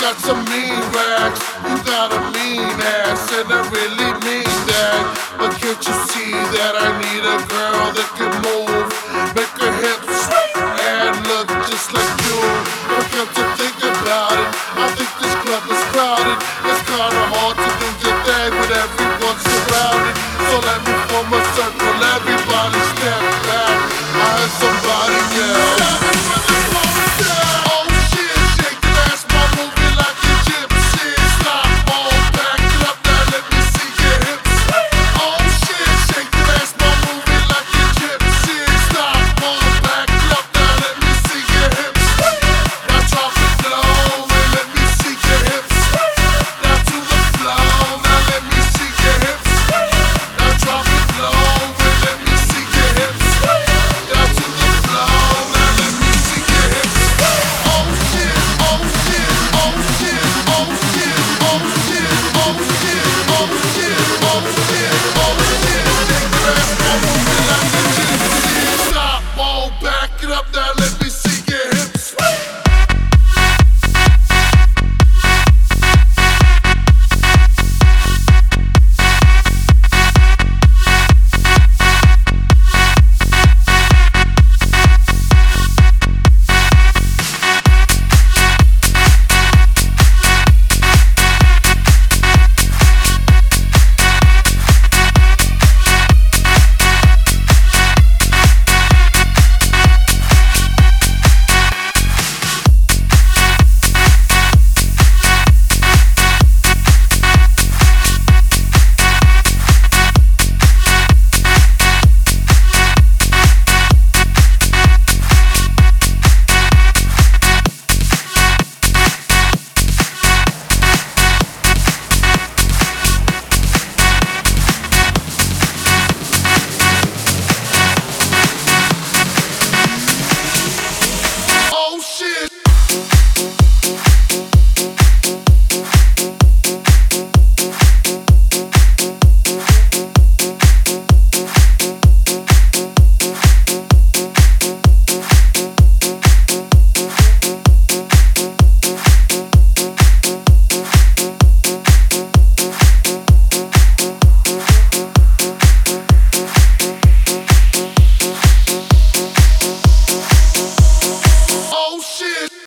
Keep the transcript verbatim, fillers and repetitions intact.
got some mean rags, you got a mean ass, and I really mean that. But can't you see that I need a girl that can move, make her hips swing and look just like you? But come to think about it, I think this club is crowded. It's kinda hard to do your thing with everyone surrounded. So let me form a circle, everybody step back. I heard somebody